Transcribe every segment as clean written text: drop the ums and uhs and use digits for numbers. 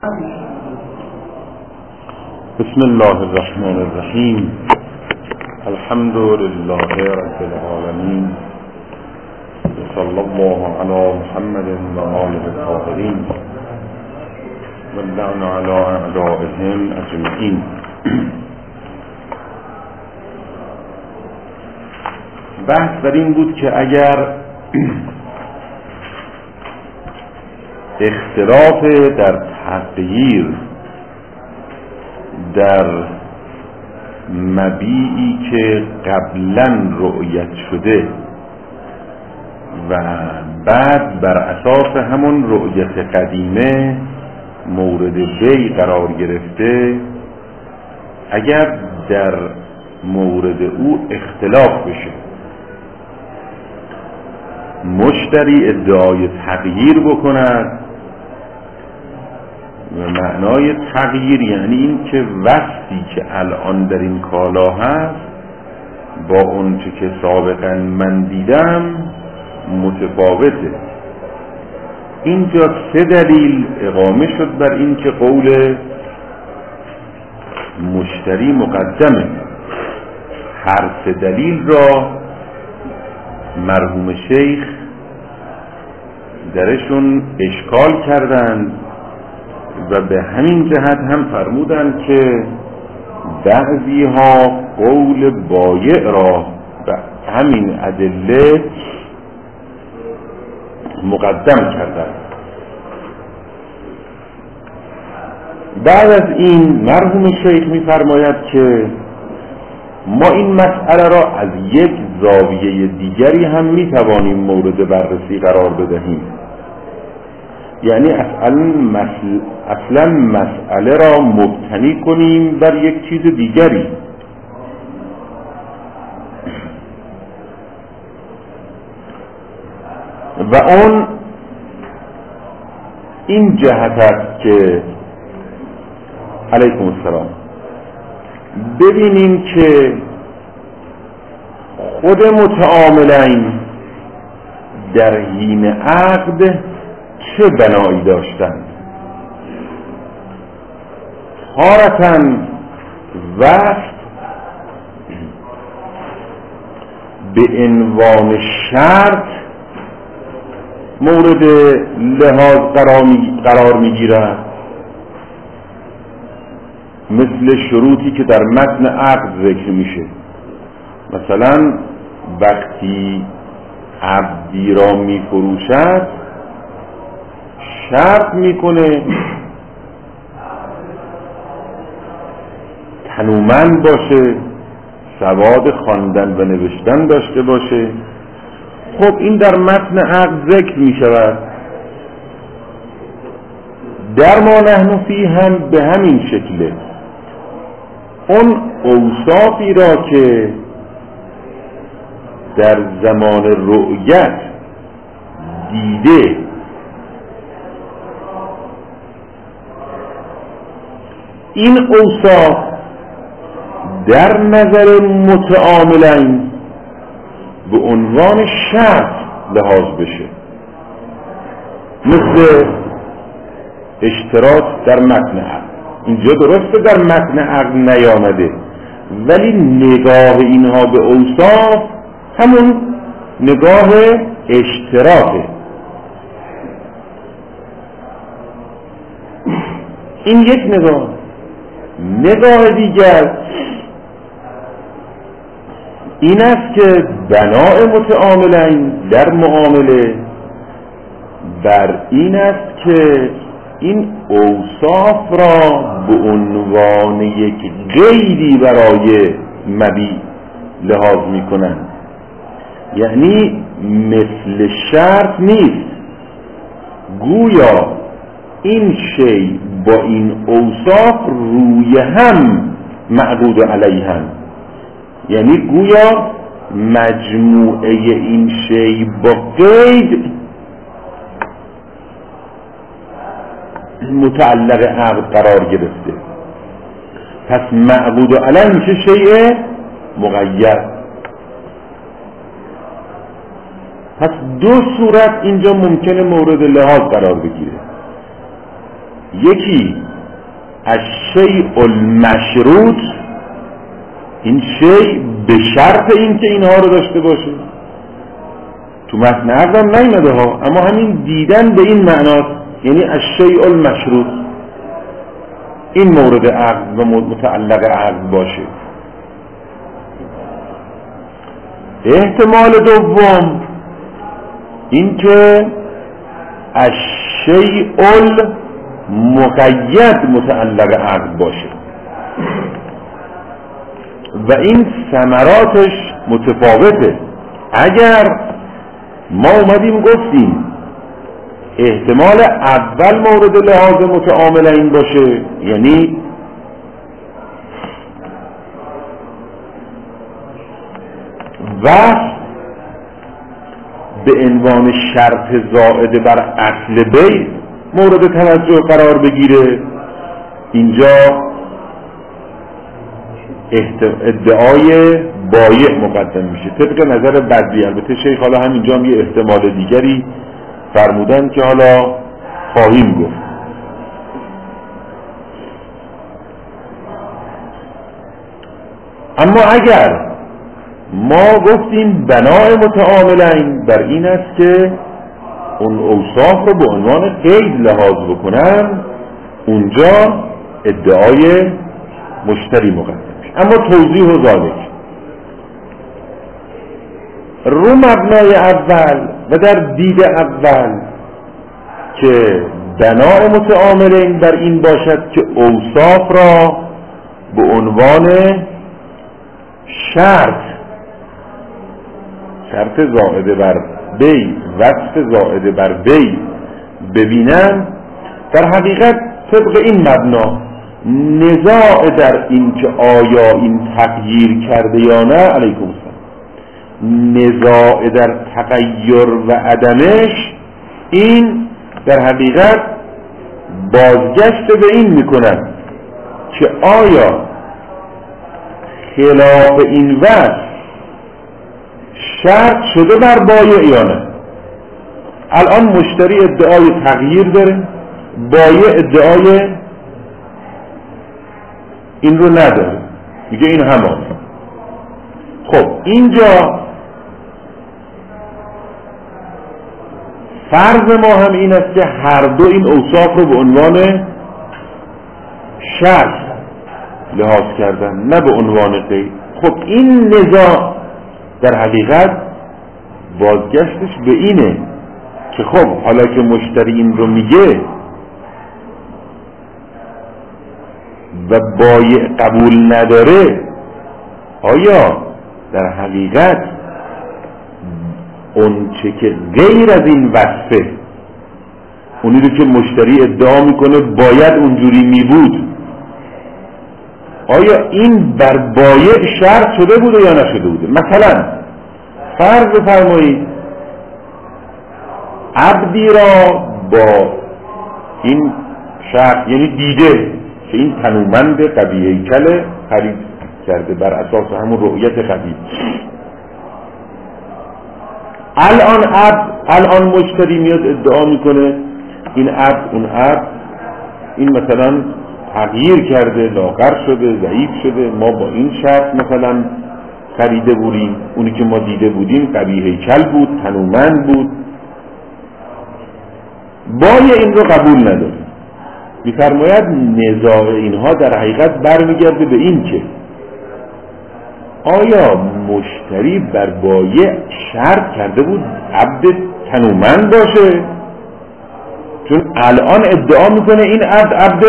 بسم الله الرحمن الرحیم. الحمد لله رب العالمین، صلی الله علی محمد و آله الطاهرین و اللعن علی اعدائهم اجمعین. بحث بر این بود که اگر اختلاف در تغییر در مبیعی که قبلا رؤیت شده و بعد بر اساس همون رؤیت قدیمه مورد بیع قرار گرفته، اگر در مورد او اختلاف بشه، مشتری ادعای تغییر بکند و معنای تغییر یعنی این که وصفی که الان در این کالا هست با اون چه که سابقا من دیدم متفاوته. اینجا 3 دلیل اقامه شد بر این که قول مشتری مقدمه. هر 3 دلیل را مرحوم شیخ درشون اشکال کردند و به همین جهت هم فرمودند که بعضی ها قول بایع را به همین ادله مقدم کردند. بعد از این مرحوم شیخ می‌فرماید که ما این مسئله را از یک زاویه دیگری هم می‌توانیم مورد بررسی قرار بدهیم، یعنی اصلا مسئله را مبتنی کنیم بر یک چیز دیگری. و اون این جهت است که علیکم السلام ببینیم که خود متعاملین در حین عقد چه بنایی داشتند. تارةً وصف به عنوان شرط مورد لحاظ قرار میگیرد، مثل شروطی که در متن عقد ذکر میشه. مثلا وقتی عبدی را میفروشد شرط میکنه تنومند باشه، سواد خواندن و نوشتن داشته باشه. خب این در متن عقد ذکر میشود. در ما نحن فی هم به همین شکله. اون اوصافی را که در زمان رؤیت دیده، این اوصاف در نظر متعاملین به عنوان شرط لحاظ بشه، مثل اشتراط در متن عقد. اینجا درسته در متن عقد نیامده، ولی نگاه اینها به اوصاف همون نگاه اشتراطه. این یک نگاه دیگر این است که بنای متعاملین در معامله بر این است که این اوصاف را به عنوان یک قیدی برای مبیع لحاظ میکنند، یعنی مثل شرط نیست. گویا این شی با این اوصاف روی هم معقود علیهم، یعنی گویا مجموعه این شی با قید متعلق عقد قرار گرفته. پس معقود علیه میشه شیء مقید. پس 2 صورت اینجا ممکنه مورد لحاظ قرار بگیره. یکی الشیء المشروط، این شیء به شرط این که اینها رو داشته باشه. تو متن عقدم نیامده ها، اما همین دیدن به این معناست، یعنی الشیء المشروط این مورد عقد و متعلق عقد باشه. احتمال دوم این که الشیء المقید متعلق عقد باشه و این ثمراتش متفاوته. اگر ما اومدیم گفتیم احتمال اول مورد لحاظ متعاملین باشه، یعنی وصف به عنوان شرط زائد بر اصل بی مورد توجه قرار بگیره، اینجا ادعای بایع مقدم میشه طبق نظر بدوی. البته شیخ حالا همینجا هم یه احتمال دیگری فرمودن که حالا خواهیم گفت. اما اگر ما گفتیم بنای متعاملین بر این است که اون اوصاف رو به عنوان قید لحاظ بکنن، اونجا ادعای مشتری مقدم میشه. اما توضیح و ذالک رو مبنای اول و در دید اول که بنای متعاملین بر این باشد که اوصاف را به عنوان شرط زائده بر بی، وصف زائده بر بی ببینن، در حقیقت طبق این مبنا نزاع در این که آیا این تغییر کرده یا نه، علیکم السلام، نزاع در تغییر و عدمش، این در حقیقت بازگشت به این میکنن که آیا خلاف این وصف شرط شده بر بایع یا نه. الان مشتری ادعای تغییر داره، بایع ادعای این رو نداره، میگه این همان. خب اینجا فرض ما هم این است که هر دو این اوصاف رو به عنوان شرط لحاظ کردن، نه به عنوان قید. خب این نزاع در حقیقت بازگشتش به اینه که خب حالا که مشتری این رو میگه و بایع قبول نداره، آیا در حقیقت اون چه که غیر از این وصفه، اونی رو که مشتری ادعا میکنه باید اونجوری میبود، آیا این بر بایع شرط شده بوده یا نشده بوده؟ مثلا فرض بفرمایید عبدی را با این شرط، یعنی دیده که این تنومند قوی هیکل خرید کرده بر اساس همون رؤیت قوی. الان مشتری میاد ادعا میکنه این عبد، اون عبد این مثلا تغییر کرده، لاغر شده، ضعیف شده، ما با این شرط مثلا خریده بودیم، اونی که ما دیده بودیم قوی هیکل بود، تنومند بود، بایع این رو قبول نداره. می‌فرماید نزاع اینها در حقیقت برمیگرده به این که آیا مشتری بر بایع شرط کرده بود عبد تنومند باشه؟ چون الان ادعا میکنه این عبد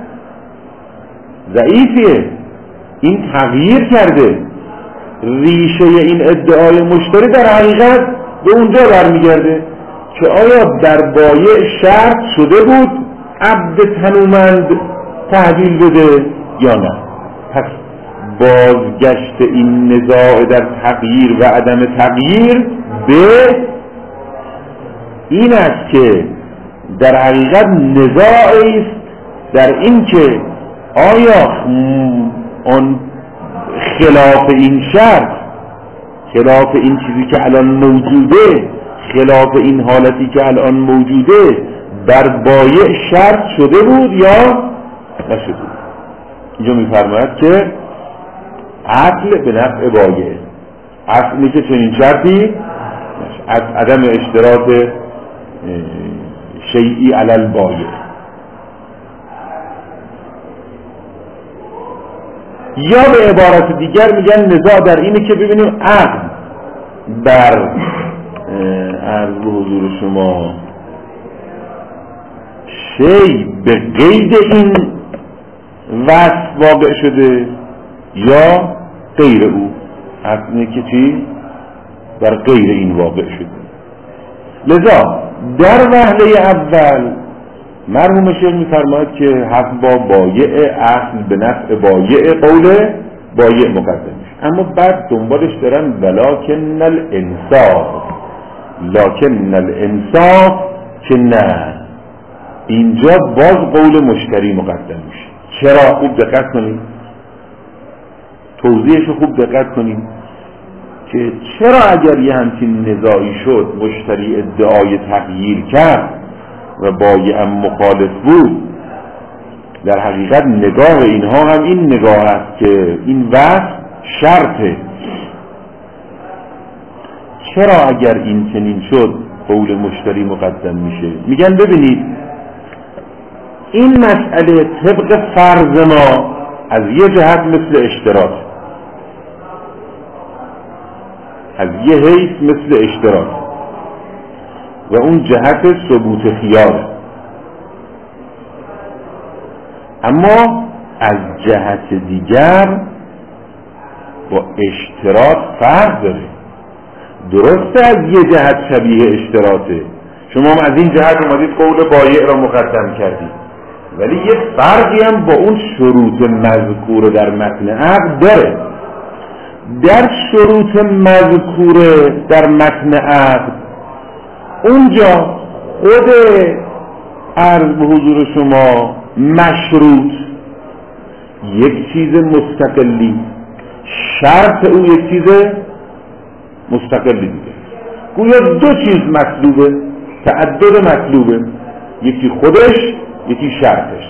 ضعیفیه، این تغییر کرده. ریشه این ادعای مشتری در حقیقت به اونجا برمیگرده که آیا در بایع شرط شده بود عبد تنومند تحویل بده یا نه. پس بازگشت این نزاع در تغییر و عدم تغییر به این است که در حقیقت نزاعی است در این که آیا آن خلاف این شرط، خلاف این چیزی که الان موجوده، خلاف این حالتی که الان موجوده بر بایع شرط شده بود یا نشده بود. اینجا میفرماید که عقل به نفع بایع، اصلی که چنین شرطی از عدم اشتراط شیئی علی البایع. یا به عبارت دیگر میگن نزاع در اینه که ببینیم عقل بر عرض به حضور شما شی به قید این وصف واقع شده یا غیر او. اصلی که چی؟ بر غیر این واقع شده. لذا در وهله اول مرحوم شیخ میفرماید که حق با بایع، اصل به نفع بایع، قول بایع مقدم میشه. اما بعد دنبالش دارن ولکن الانصاف، لکن الانصاف که نه، اینجا باز قول مشتری مقدم میشه. چرا؟ خوب دقت کنید، توضیحش خوب دقت کنید که چرا اگر یه همچین نزاعی شد مشتری ادعای تغییر کرد و بایع مخالف بود، در حقیقت نگاه اینها هم این نگاه است که این وصف شرطه. چرا اگر این چنین شد قول مشتری مقدم میشه؟ میگن ببینید این مسئله طبق فرض ما از یه جهت مثل اشتراط، از یه حیث مثل اشتراط و اون جهت ثبوت خیاره، اما از جهت دیگر با اشتراط فرق داره. درسته از یه جهت شبیه اشتراطه، شما هم از این جهت اومدید قول بایع را مقدم کردید، ولی یه فرقی هم با اون شروط مذکور در متن عقد داره. در شروط مذکور در متن عقد اونجا خود عرض به حضور شما مشروط یک چیز مستقلی، شرط او یک چیز مستقلی دیگه. گویا دو چیز مطلوبه، تعدد مطلوبه، یکی خودش یکی شرطش.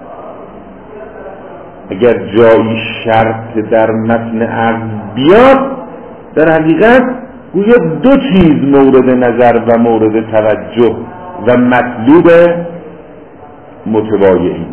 اگر جایی شرط در متن عقد بیاد در حقیقت گویا دو چیز مورد نظر و مورد توجه و مطلوب متبایعین.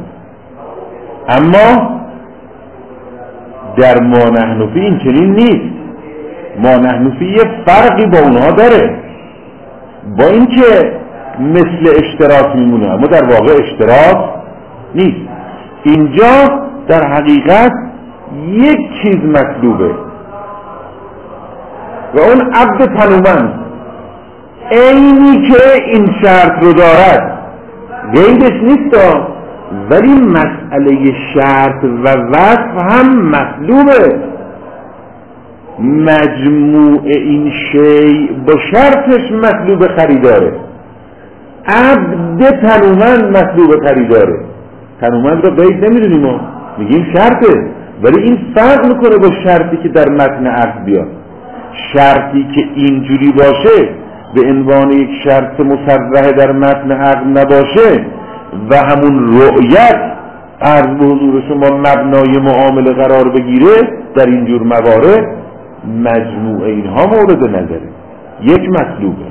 اما در ما نحن فی این چنین نیست. ما نحن فی یه فرقی با اونها داره، با اینکه مثل اشتراط میمونه اما در واقع اشتراط نیست. اینجا در حقیقت یک چیز مطلوبه و اون عبد تنومند، اینی که این شرط رو دارد غیرش نیست، ولی مسئله شرط و وصف هم مطلوبه. مجموع این شی با شرطش مطلوب خریداره. عبد تنومند مطلوب خریداره. تنومند رو قید نمیدونیم، ما میگیم شرطه، ولی این فرق میکنه با شرطی که در متن عقد بیاد. شرطی که اینجوری باشه به عنوان یک شرط مصرح در متن عقد نباشه و همون رؤیت عرض به حضور شما مبنای معامله قرار بگیره، در اینجور موارد مجموع اینها مورد نظره، یک مطلوبه.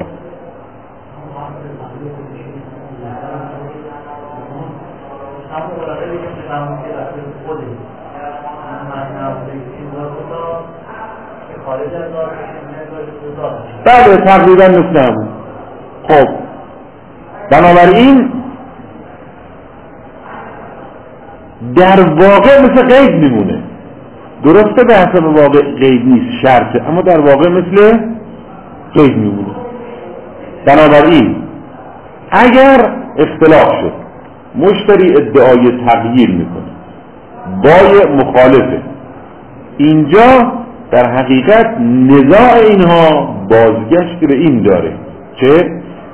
بله تقریبا مثل همون. خب بنابراین در واقع مثل قید میمونه. درسته به حسب واقع قید نیست، شرطه، اما در واقع مثل قید میمونه. بنابراین اگر اختلاف شد، مشتری ادعای تغییر میکنه، بایع مخالفه، اینجا در حقیقت نزاع اینها بازگشت به این داره که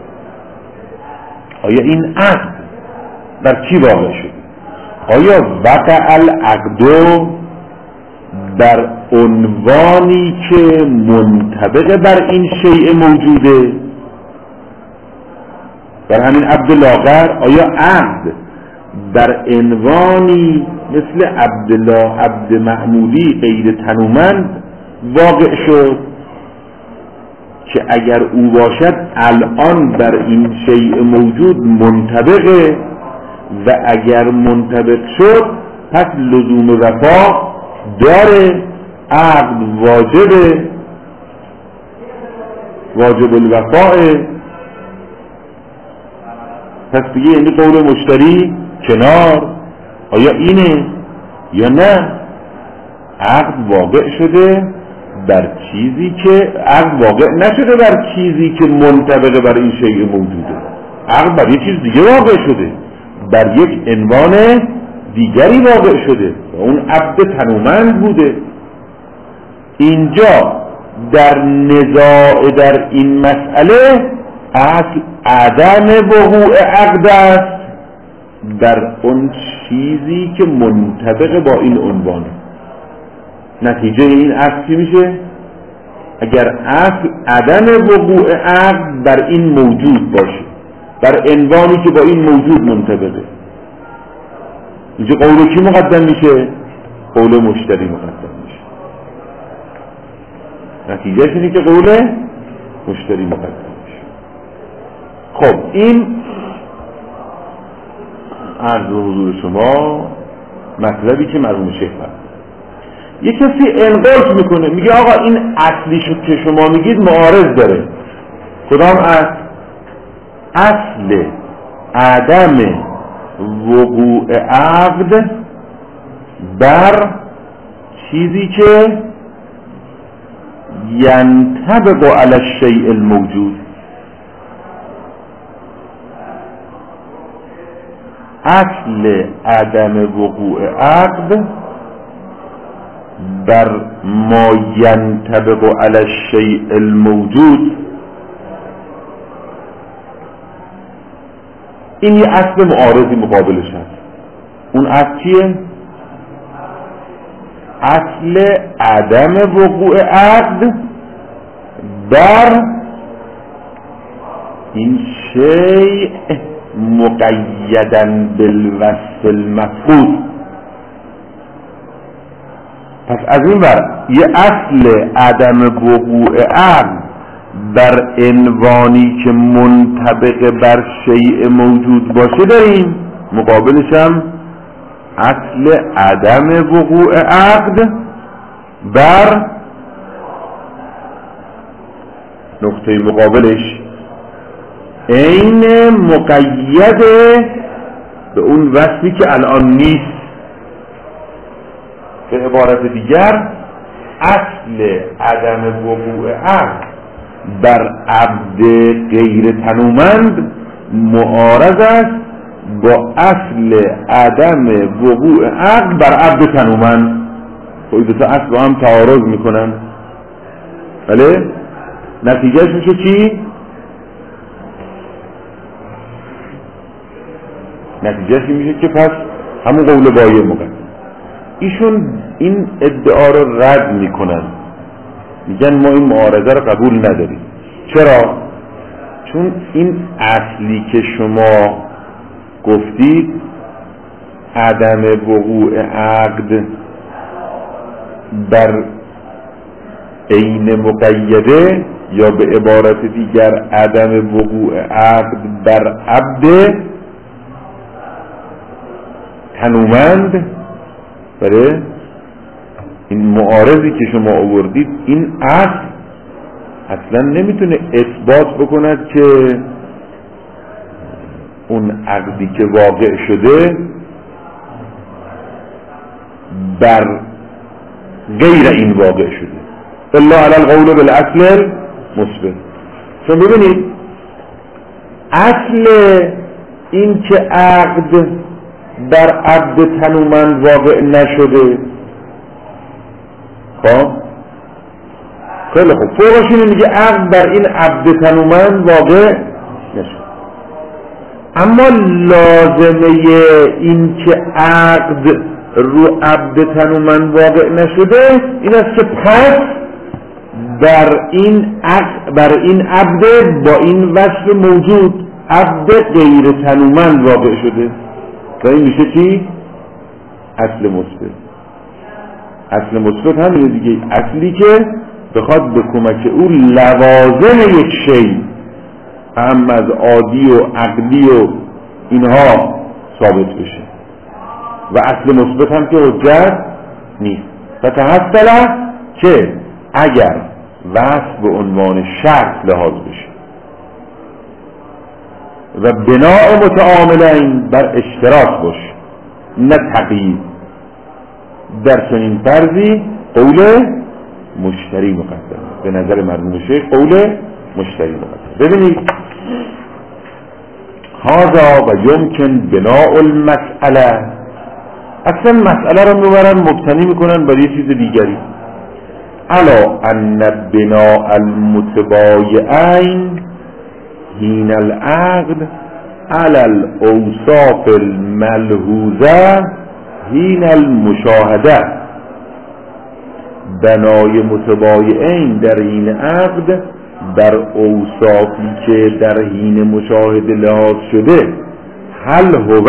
آیا این عقد در کی واقع شده؟ آیا وقع العقد در عنوانی که منطبق بر این شیء موجوده در همین عبد لاغر آیا عقد در عنوانی مثل عبد معمولی غیر تنومند واقع شد که اگر او باشد الان بر این شیء موجود منطبقه و اگر منطبق شد پس لزوم وفا داره، عقد واجب الوفاه. پس دیگه یعنی قول مشتری کنار. آیا اینه یا نه؟ عقد واقع شده بر چیزی که عقد واقع نشده بر چیزی که منطبق بر این شیء موجوده. عقد بر یک چیز دیگه واقع شده، بر یک عنوان دیگری واقع شده و اون عبد تنومند بوده. اینجا در نزاع در این مسئله اصل عدم وقوع عقد است در اون چیزی که منطبق با این عنوانه. نتیجه این اصل چی میشه؟ اگر اصل عدم وقوع عقد بر این موجود باشه، بر عنوانی که با این موجود منطبقه، اینجا قول کی مقدم میشه؟ قول مشتری مقدم میشه. نتیجهش اینه که قول مشتری مقدم میشه. خب این عرض حضور شما مطلبی که مرحوم شیخ فرمود. یه کسی انقاش میکنه میگه آقا این اصلی شد که شما میگید معارض داره. کدام اصل؟ اصل عدم وقوع عقد بر چیزی که ینطبق علی الشیء الموجود. اصل عدم وقوع عقد بر ما ینطبق علی الشیء الموجود، این یه اصل معارضی مقابلش هست. اون اصل چیه؟ اصل عدم وقوع عقد بر این شیء مقیدن بالوصف المفقود. پس از این بر یه اصل عدم وقوع عقد بر عنوانی که منطبق بر شیء موجود باشه داریم، مقابلش هم اصل عدم وقوع عقد بر نقطه مقابلش عین مقید به اون وصفی که الان نیست. به عبارت دیگر اصل عدم وقوع عقد بر عبد غیر تنومند معارض است با اصل عدم وقوع عقد بر عبد تنومند. خب این دو تا اصل با هم تعارض میکنن. بله؟ نتیجهش میشه چی؟ نتیجهش میشه که پس همون قول بایع مقدم. ایشون این ادعا رو رد میکنن، میگن ما این معارضه رو قبول نداریم. چرا؟ چون این اصلی که شما گفتید عدم وقوع عقد بر عین مقیده، یا به عبارت دیگر عدم وقوع عقد بر عبد تنومند، بله این معارضی که شما آوردید این اصلا نمیتونه اثبات بکند که اون عقدی که واقع شده بر غیر این واقع شده. الا علی القول بالاصل مثبت. چون ببینید اصل این که عقد در عبد تنومند واقع نشده، خب خیلی خوب، فوقش اینه میگه عقد بر این عبد تنومند واقع نشده. اما لازمه این که عقد رو عبد تنومند واقع نشده این است که پس بر این عبد با این وصف موجود عبد غیر تنومند واقع شده و این میشه چی؟ اصل مثبت. اصل مثبت همینه دیگه، اصلی که بخواد به کمک او لوازم یک شی هم از عادی و عقلی و اینها ثابت بشه و اصل مثبت هم که حجت نیست. و تحصل که اگر وصف به عنوان شرط لحاظ بشه و بناء متعاملین بر اشتراک باشه نه تقیید، در چنین فرضی قول مشتری مقدم، به نظر مرحوم شیخ قول مشتری مقدم. ببینید هذا و یمکن بناء المسئله، اصلا مسئله رو میبرن مبتنی میکنن بر یه چیز دیگری. الا ان بناء المتبایعین حین العقد علی الاوصاف الملحوظه حین المشاهده، بنای متبایعین در حین عقد در اوصافی که در حین مشاهده لحاظ شده، هل هو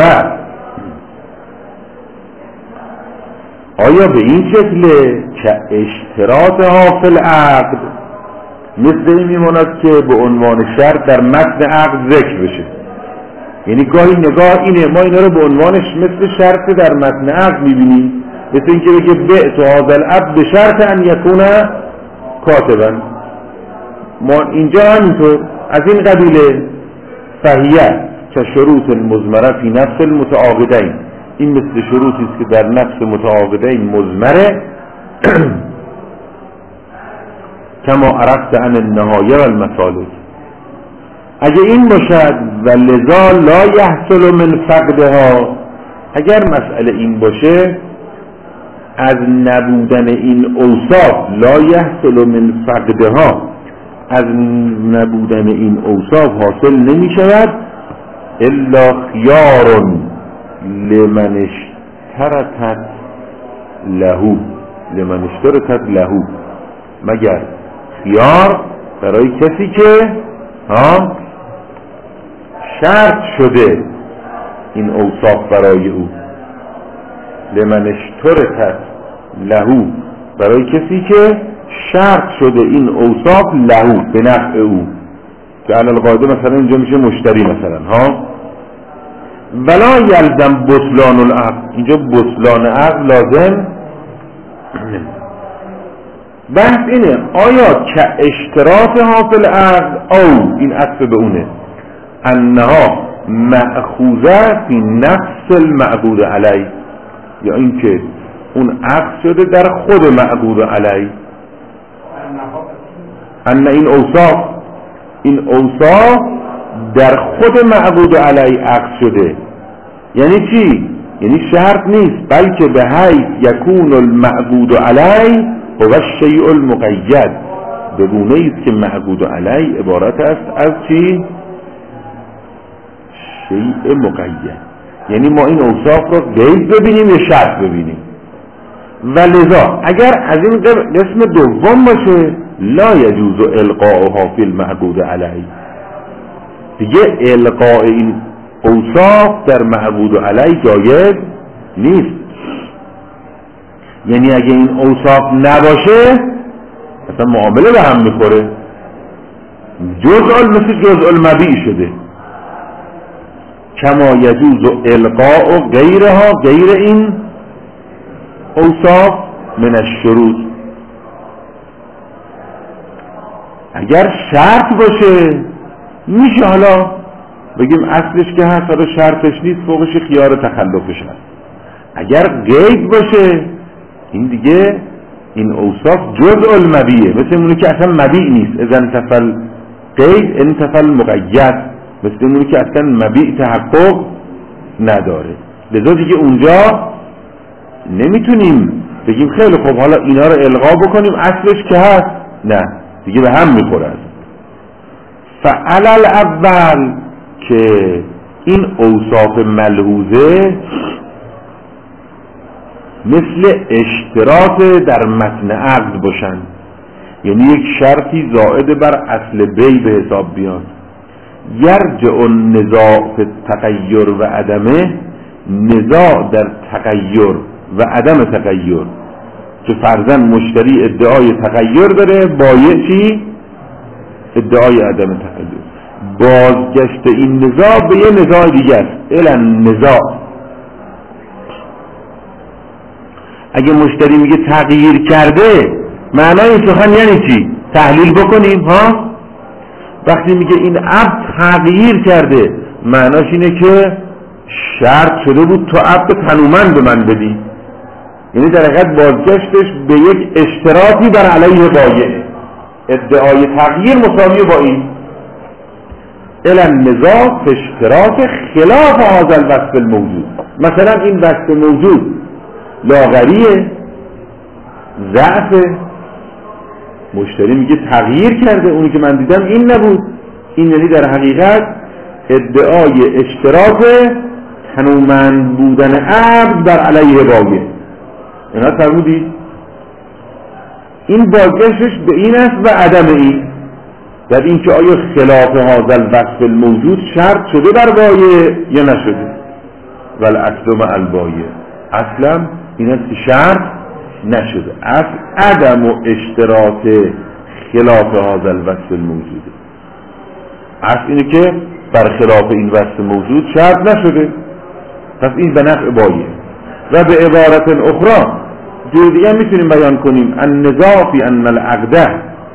آیا به این شکله که اشتراطها فی العقد، مثل این میماند که به عنوان شرط در متن عقد ذکر بشه، یعنی گاهی نگاه اینه ما اینا رو به عنوانش مثل شرط در متن عقد میبینیم، مثل این که بگه بعت هذا العبد به شرط ان یکون کاتبا، ما اینجا همینطور از این قبیله فهیه که شروط مضمره فی نفس المتعاقدین، این مثل شروطی است که در نفس متعاقدین مضمره کما عرفت عن النهایه و المسالک. اگه این باشد و لذا لا یحصل من فقدها، اگر مسئله این باشه از نبودن این اوصاف، لا یحصل من فقدها، از نبودن این اوصاف حاصل نمی شود الا خیار لمن اشترطت له، مگر خیار برای کسی که شرط شده این اوصاف برای او، لمن اشترطت له برای کسی که شرط شده این اوصاف له به نفع او، که علی القاعده مثلا اینجا میشه مشتری مثلا ولا یلزم بطلان العقد، اینجا بطلان عقد لازم. بحث اینه آیا که اشتراط حاصل عقد او این عطف به اونه انها مأخوذه فی نفس المعقود علی، یا اینکه اون عقد شده در خود معقود علی، ان این اوصاف در خود معقود علی عقد شده. یعنی چی؟ یعنی شرط نیست، بلکه به حیث یکون المعقود علی هو الشیء المقید، به گونه است که معقود علی عبارت است از چی؟ شیء مقید. یعنی ما این اوصاف رو قید ببینیم یا شرط ببینیم. و لذا اگر از این قسم دوم باشه لا یجوز القاؤها فی المعقود علی، دیگه القاء این اوصاف در معقود علی جایز نیست. یعنی اگه این اوصاف نباشه مثلا معامله به هم میخوره، مثل جزء المبیع شده، کما یجوز القاء غیرها، غیر این اوصاف من الشروط. اگر شرط باشه میشه حالا بگیم اصلش که هست، حالا شرطش نیست، فوقش خیار تخلفش هست. اگر قید باشه این دیگه این اوصاف جزء المبیع، مثل اونی که اصلا مبیع نیست، اذا انتفل قید انتفل مقید، مثل اونی که اصلا مبیع تحقق نداره. لذا دیگه اونجا نمیتونیم بگیم خیلی خب حالا اینا رو الغا بکنیم اصلش که هست، نه دیگه به هم میخوره. فعلل اول که این اوصاف ملحوظه مثل اشتراط در متن عقد باشن، یعنی یک شرطی زائد بر اصل بی به حساب بیان، یرجع النزاع فی التغیر و عدمه، نزاع در تغیر و عدم تغیر، که فرضاً مشتری ادعای تغیر داره، بایع چی؟ ادعای عدم تغیر. بازگشت این نزاع به یه نزاع دیگه است، الی نزاع. اگه مشتری میگه تغییر کرده، معنای سخن یعنی چی؟ تحلیل بکنیم ها. وقتی میگه این عبد تغییر کرده، معناش اینه که شرط شده بود تو عبد تنومند به من بدی، یعنی در حقیقت بازگشتش به یک اشتراطی بر علیه بایع. ادعای تغییر مساویه با این. الی النزاع فی اشتراط خلاف هذا الوصف الموجود. مثلا این وصف موجود لاغریه، ضعف، مشتری میگه تغییر کرده، اونی که من دیدم این نبود. این یعنی در حقیقت ادعای اشتراط تنومند بودن عبد بر علیه بایع. اینا فرمودید این بازگشتش به این است و عدم این، در این که آیا خلاف هذا الوصف الموجود شرط شده بر بایع یا نشده. والعقد مع البایع، اصلا این است که شرط نشده، اصل عدم و اشتراط خلاف هذا الوصف الموجود. اصل اینه که بر خلاف این وصف موجود شرط نشده، پس این به نفع بایع. و به عبارت اخرى جور دیگه میتونیم بیان کنیم النزاع فی ان العقده،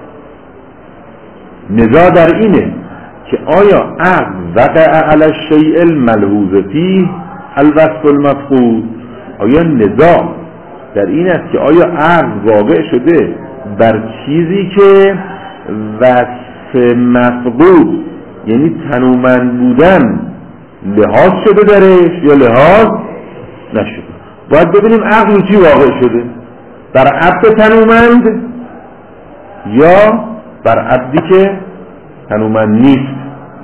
نزاع در اینه که آیا عقد وقع علی الشیء الملحوظ فیه الوصف المفقود، آیا نزاع در این است که آیا عقد واقع شده بر چیزی که وصف مفقود یعنی تنومند بودن لحاظ شده درش یا لحاظ نشده. باید ببینیم عقد چی واقع شده، بر عبد تنومند یا بر عبدی که تنومند نیست.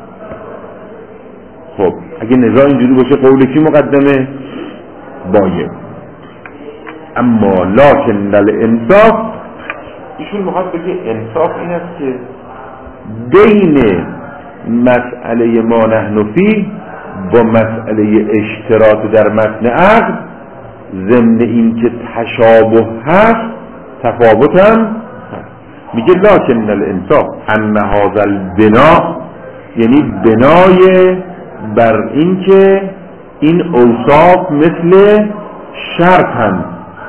خب اگه نزاع اینجوری باشه قول کی مقدمه؟ بایع. اما لکن الانصاف، ایشون میخواد بگه انصاف این است که بین مسئله ما نحن فیه با مسئله اشتراط در متن عقد، ضمن این که تشابه هست تفاوت هم هست. میگه لکن الانصاف ان هذا البنا، یعنی بنای بر این که این اوصاف مثل شرط هم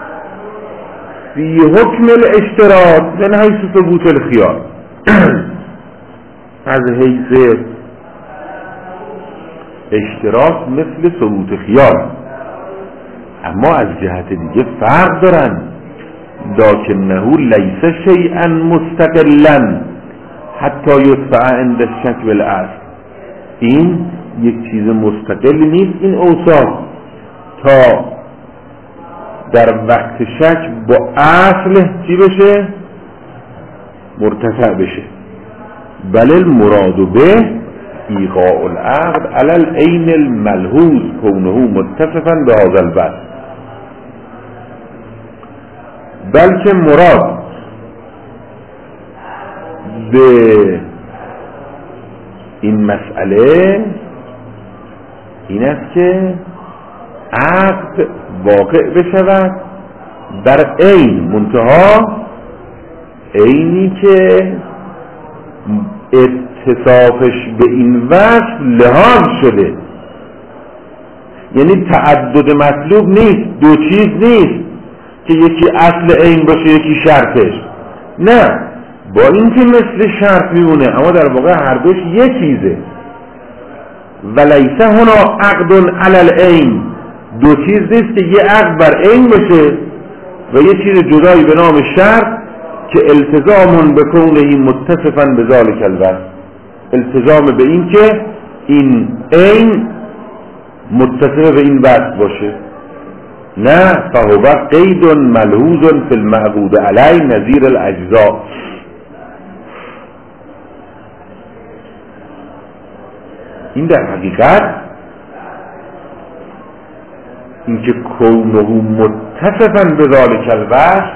فی حکم الاشتراط من حیث ثبوت الخیار، از حیث اشتراط مثل ثبوت خیار، اما از جهت دیگه فرق دارن. لکنه لیس شیئا مستقلا حتی یدفع عند الشک بالاصل، این یک چیز مستقلی نیست این اوصاف تا در وقت شک با اصل چی بشه؟ مرتفع بشه. بل المراد به ایقاع العقد علی العین الملحوظ کونه متصفا به هذا الوصف، بلکه مراد به این مسئله این است که عقد واقع بشود در عین، منتها عینی که اتصافش به این وصف لحاظ شده، یعنی تعدد مطلوب نیست، دو چیز نیست که یکی اصل عین باشه یکی شرطش، نه، با این که مثل شرط میمونه اما در واقع هر دوش یک چیزه. ولیس هنا عقد علی العین، دو چیز نیست که یه عقد بر عین باشه و یه چیز جدایی به نام شرط که التزام به کونه متصفا به ذالک الوصف، التزام به این که این عین متصف به این وصف باشه. نه، فهو قید ملحوظ فی المعقود علی نظیر الاجزاء. این در حقیقت این که کونه متصفا به ذالک الوصف،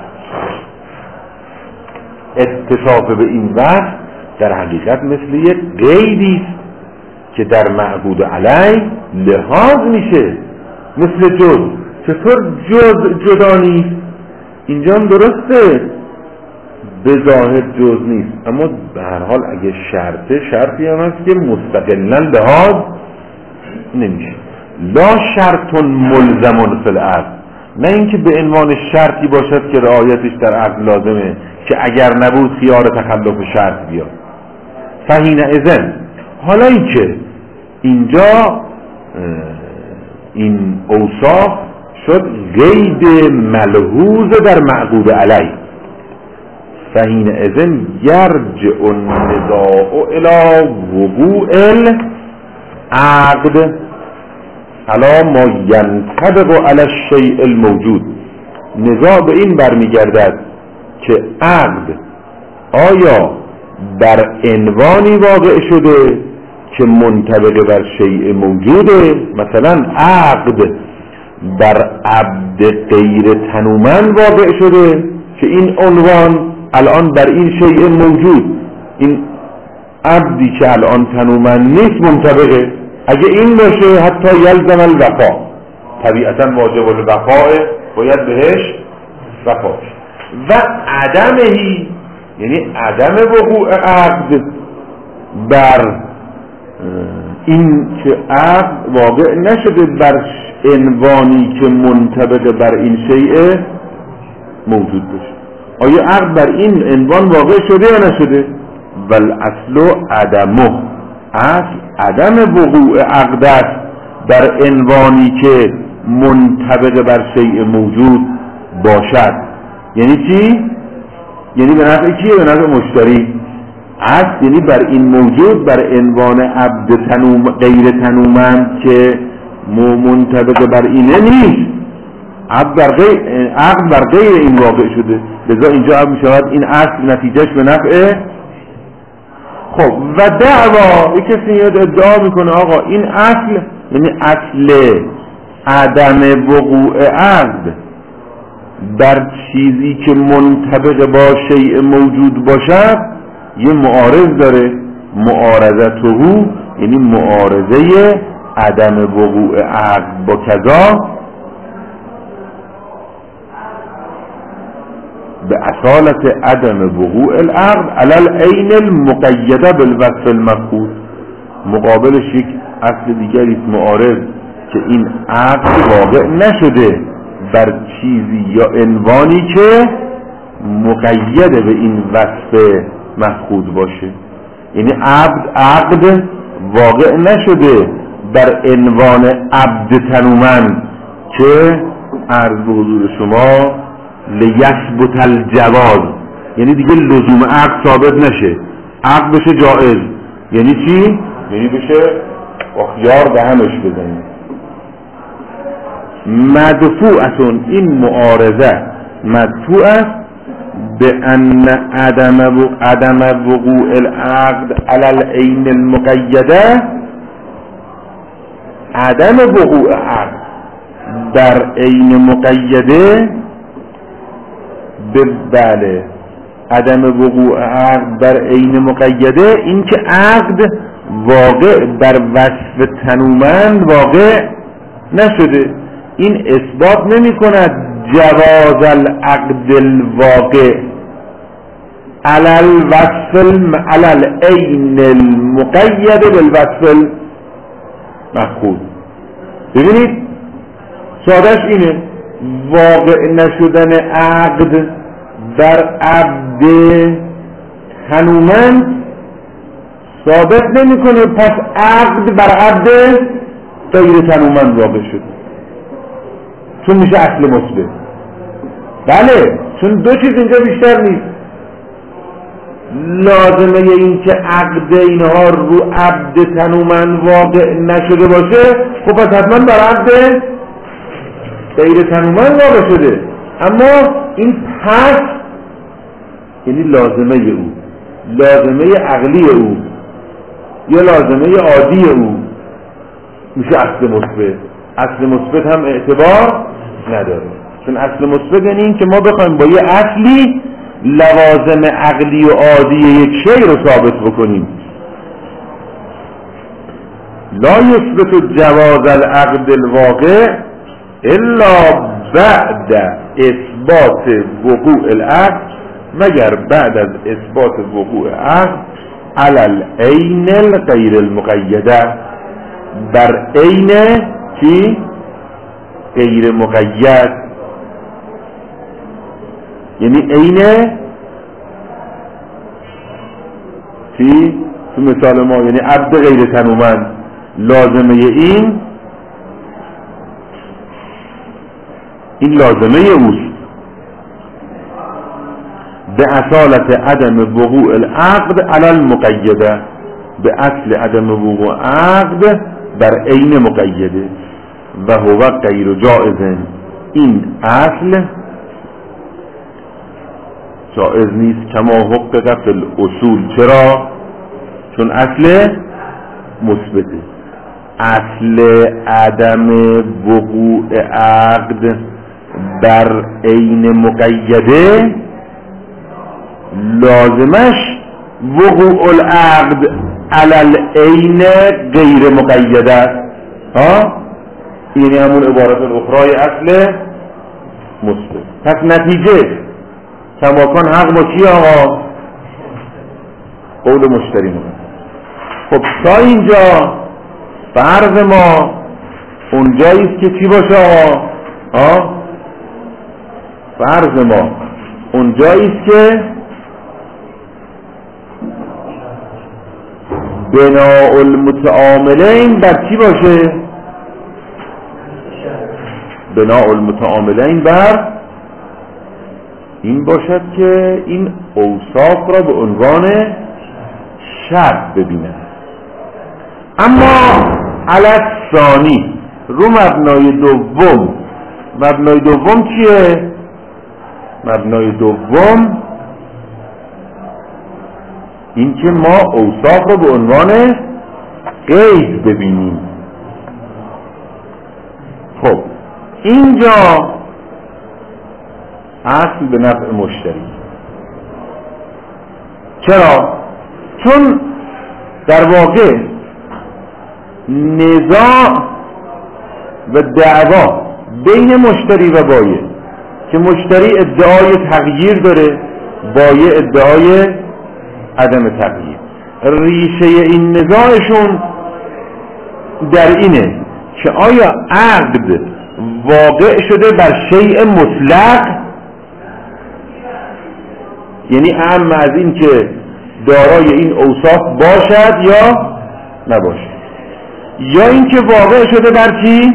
اتصاف به این وصف در حقیقت مثل یک قیدی است که در معقود علی لحاظ میشه، مثل جز. چطور جز جدا نیست؟ اینجا هم درسته به ظاهر جز نیست، اما به هر حال اگه شرطی هم هست که مستقلاً لحاظ نمیشه. لا شرط ملزم فی العقد، نه اینکه به عنوان شرطی باشد که رعایتش در عقد لازمه که اگر نبود خیار تخلف شرط بیاد. فحینئذ، حالا این که اینجا این اوصاف شد قید ملحوظ در معقود علی، فحینئذ یرجع النداء الی وقوع العقد علی ما ینطبق علی الشیء الموجود. نزاع به این برمیگردد که عقد آیا بر عنوانی واقع شده که منطبق بر شیء موجوده، مثلا عقد بر عبد غیر تنومند واقع شده که این عنوان الان بر این شیء موجود، این عبدی که الان تنومند نیست منطبقه. اگه این باشه حتی یلزم الوفا، طبیعتا واجب الوفا، باید بهش وفا. و عدمهی یعنی عدم وقوع عقد بر این که عقد واقع نشده بر عنوانی که منطبق بر این شیء موجود باشه. آیا عقد بر این عنوان واقع شده یا نشده؟ والاصل عدمه، اصل عدم وقوع عقد است بر عنوانی که منطبق بر شیء موجود باشد. یعنی چی؟ یعنی به نفع کیه؟ به نفع مشتری. اصل یعنی بر این موجود بر عنوان عبد غیر تنومند که منطبق بر اینه نیست، عقد بر غیر این واقع شده، لذا اینجا هم میشود این اصل نتیجهش به نفع. خب و دعوا، یک کسی یاد ادعا میکنه آقا این اصل یعنی اصل عدم وقوع عقد در چیزی که منطبق با شیء موجود باشد یه معارض داره، معارضته یعنی معارضه عدم وقوع عقد با کذا به اصالت عدم وقوع العقد علی العین المقیده بالوصف المفقود. مقابلش یک اصل دیگری معارض که این عقد واقع نشده بر چیزی یا عنوانی که مقید به این وصف مفقود باشه. یعنی عقد واقع نشده بر عنوان عبد تنومند که عرض به حضور شما لیثبت الجواز، یعنی دیگه لزوم عقد ثابت نشه، عقد بشه جائز. یعنی چی؟ یعنی بشه با خیار به همش بزنید. مدفوعتون، این معارضه مدفوع است به ان عدم وقوع العقد علی العین المقیده، عدم وقوع عقد در عین مقیده بله، عدم وقوع عقد در عین مقیده این که عقد واقع بر وصف تنومند واقع نشده، این اثبات نمی کند جواز العقد الواقع علی الوصف علی العین المقید بالوصف المفقود. ببینید سادش اینه، واقع نشدن عقد در عبد تنومند ثابت نمی کنه پس عقد بر عبد غیر تنومند واقع شد، چون میشه اصل مثبت. بله، چون دو چیز اینجا بیشتر نیست. لازمه این که عقد اینها رو عبد تنومند واقع نشده باشه، خب پس حتما بر عبد غیر تنومند واقع شده. اما این پس یعنی لازمه او، لازمه عقلی او یا لازمه عادی او میشه اصل مثبت. اصل مثبت هم اعتبار نداره، چون اصل مثبت یعنی این که ما بخوایم با یه اصلی لوازم عقلی و عادی یک شی رو ثابت بکنیم. لا یثبت جواز العقد الواقع الا بعد اثبات وقوع العقد، مگر بعد از اثبات وقوع عقد علی العین غیر المقیده، بر عین چی؟ غیر مقید. یعنی عین چی؟ تو مثال ما یعنی عبد غیر تنومند، لازمه این لازمه اوست به اصالت عدم وقوع العقد علی المقیده، به اصل عدم وقوع عقد بر عین مقیده و هو غیر جائز. این اصل جائز نیست کما حقق فی الاصول. چرا؟ چون اصل مثبته. اصل عدم وقوع عقد بر عین مقیده لازمش وقوع العقد علی العین غیر مقیده است. یعنی همون عبارت الاخرای اصل مثبت. پس نتیجه کماکان حق با چی آقا؟ قول مشتری مونه. خب تا اینجا فرض ما اونجاییست که چی باشه آقا؟ فرض ما اونجاییست که بناء المتعاملین بر چی باشه؟ بناء المتعاملین بر این باشد که این اوصاف را به عنوان شرط ببینند. اما علی الثانی رو مبنای دوم، مبنای دوم چیه؟ مبنای دوم این که ما اوصاف را به عنوان قید ببینیم. خب اینجا اصل به نفع مشتری. چرا؟ چون در واقع نزاع و دعوا بین مشتری و بایع که مشتری ادعای تغییر داره، بایع ادعای عدم تغییر، ریشه این نزاعشون در اینه که آیا عقد واقع شده بر شیء مطلق، یعنی اعم از این که دارای این اوصاف باشد یا نباشد، یا این که واقع شده بر چی؟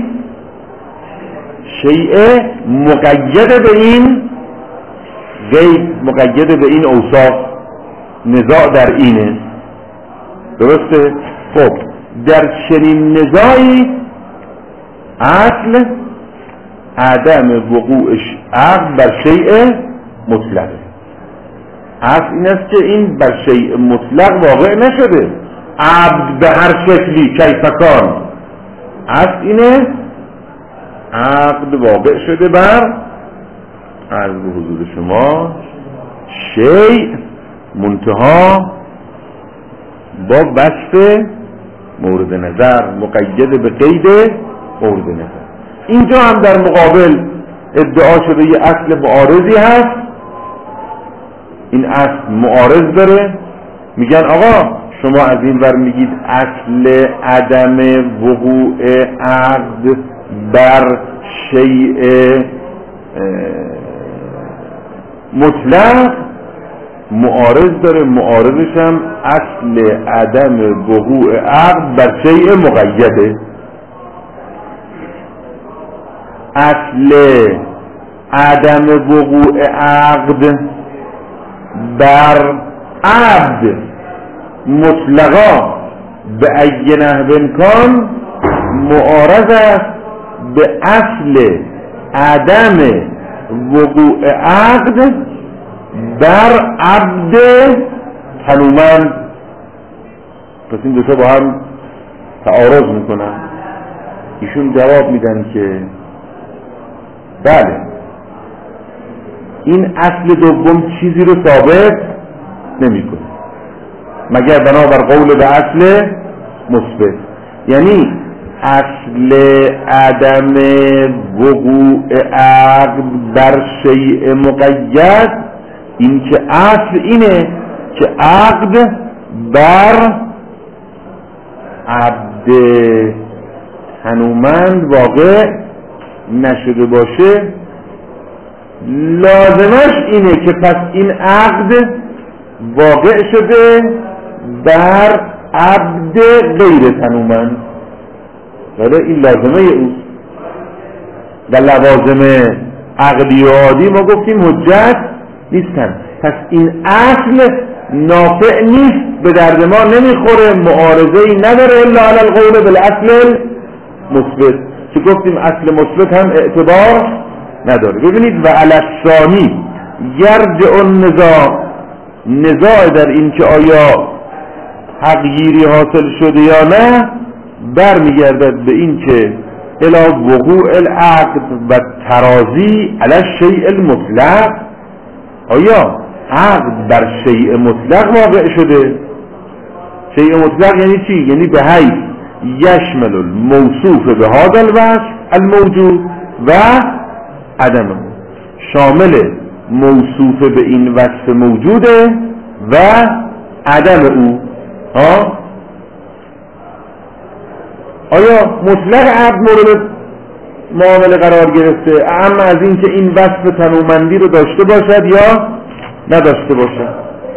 شیء مقید به این غیر مقید به این اوصاف. نزاع در اینه. درسته؟ خب در چنین نزاعی اصل عدم وقوعش عقد بر شیء مطلق. اصل این است که این بر شیء مطلق واقع نشده، عبد به هر شکلی کیفکان. اصل اینه عقد واقع شده بر عرض به حضور شما شیء منتها با وصف مورد نظر، مقید به قید مورد نظر. اینجا هم در مقابل ادعا شده یه اصل معارضی هست. این اصل معارض داره، میگن آقا شما از این ور میگید اصل عدم وقوع عقد بر شیء مطلق معارض داره، معارضش هم اصل عدم وقوع عقد بر شیء مقیده. اصل عدم وقوع عقد بر عبد مطلقا به ای نحو کان معارض است به اصل عدم وقوع عقد بر عبد تنومند. پس این دوتا با هم تعارض میکنن. ایشون جواب میدن که بله، این اصل دوم چیزی رو ثابت نمیکنه مگر بنابر قول به اصل مثبت. یعنی اصل عدم وقوع عقد بر شیء مقید، این که اصل اینه که عقد بر عبد تنومند واقع نشده باشه، لازمش اینه که پس این عقد واقع شده بر عبد غیر تنومند. ولی این لازمه اوست و لوازم عقدی و عادی ما گفتیم حجت نیستن. پس این اصل نافع نیست، به درد ما نمیخوره، معارضه‌ای نداره الا علی القول بالاصل مثبت، که گفتیم اصل مثبت هم اعتبار نداره. ببینید و علی الثانی یرجع النزاع در این که آیا حقگیری حاصل شده یا نه برمیگردد به این که الی وقوع العقد و ترازی علی الشیء المطلق. آیا عقد بر شیء مطلق واقع شده؟ شیء مطلق یعنی چی؟ یعنی به حیث یشمل الموصوف به هذا الوصف الموجود و عدمه، شامل موصوف به این وصف موجوده و عدم او. آیا مطلق عقد مورد معامله قرار گرفته اما از این که این وصف تنومندی رو داشته باشد یا نداشته باشد؟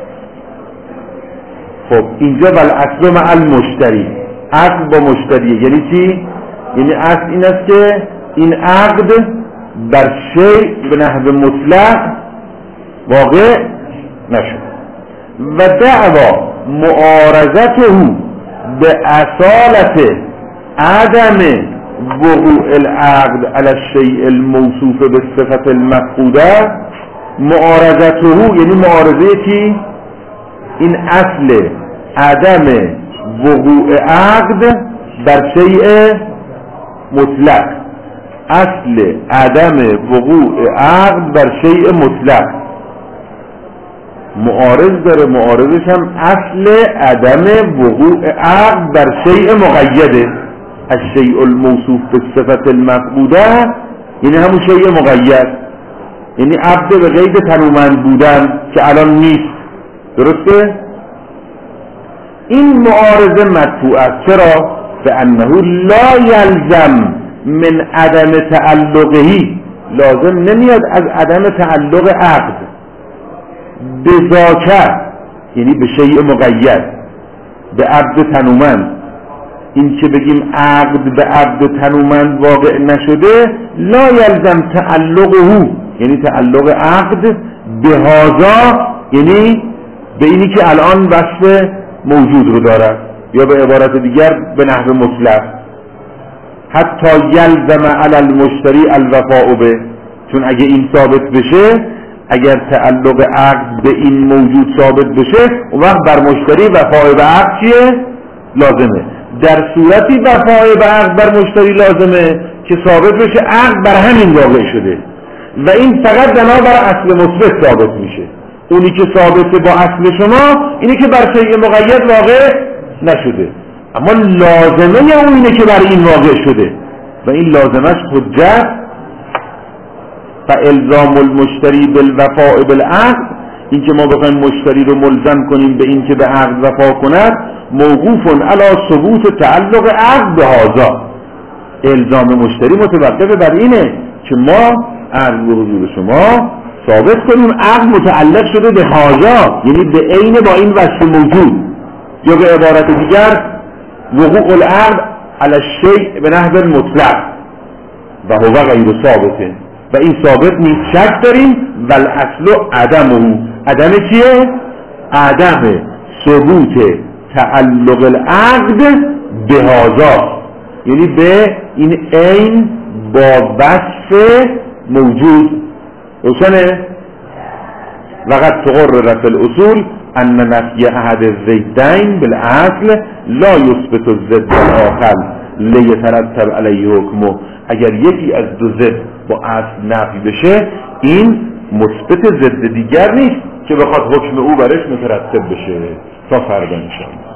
خب اینجا والاصل مع المشتری، عقد با مشتریه. یعنی چی؟ یعنی اصل این است که این عقد بر شیء به نحو مطلق واقع نشد و دعوا معارضته به اصالت عدم وقوع العقد علی الشیء الموصوف بالصفة المفقوده. معارضته یعنی معارضه چی؟ این اصل عدم وقوع عقد بر شیء مطلق، اصل عدم وقوع عقد بر شیء مطلق معارض داره، معارضش هم اصل عدم وقوع عقد بر شیء مقیده. الشیء الموصوف بالصفة المفقوده یعنی همون شیء مقید، یعنی عبد به قید تنومند بودن که الان نیست. درسته؟ این معارضه مدفوع است. چرا؟ به انه لا یلزم من عدم تعلقهی، لازم نمیاد از عدم تعلق عقد بذاکر، یعنی به شیء مقید، به عبد تنومند. این که بگیم عقد به عبد تنومند واقع نشده، لا یلزم تعلقه، یعنی تعلق عقد به هذا، یعنی به اینی که الان وصف موجود رو دارد، یا به عبارت دیگر به نحو مطلق. حتی یلزم علی المشتری الوفاء به، چون اگه این ثابت بشه، اگر تعلق عقد به این موجود ثابت بشه، اون وقت بر مشتری وفای به عقد چیه؟ لازمه. در صورتی وفای به عقد بر مشتری لازمه که ثابت بشه عقد بر همین واقع شده و این فقط بنابر اصل مثبت ثابت میشه. اونی که ثابته با اصل شما اینی که بر شیء مقید واقع نشده، اما لازمه اون اینه که بر این واقع شده و این لازمش حجت. فالزام المشتری بالوفاء بالعقد، این که ما بخوایم مشتری رو ملزم کنیم به این که به عقد وفا کند، موقوف علی ثبوت تعلق عقد به هذا. الزام مشتری متوقف بر اینه که ما عقد به حضور شما ثابت کنیم عقد متعلق شده به هذا، یعنی به عین با این وصف موجود، یا به عبارت دیگر وقوع العقد علی الشیء به نحو مطلق و هو غیر ثابته و این ثابت نیست، شک داریم. والاصل عدمه، عدم چیه؟ عدم ثبوت تعلق العقد به هذا، یعنی به این عین با وصف موجود. روشنه؟ وقد تقرر فی الاصول ان نفی احد الضدین بالاصل لا یثبت الضد الاخر لیترتب علیه حکمه. اگر یکی از دو ضد با اصل نفی بشه، این مثبت ضد دیگر نیست که بخواد حکم او برش مترتب بشه. تا فردا انشاءالله.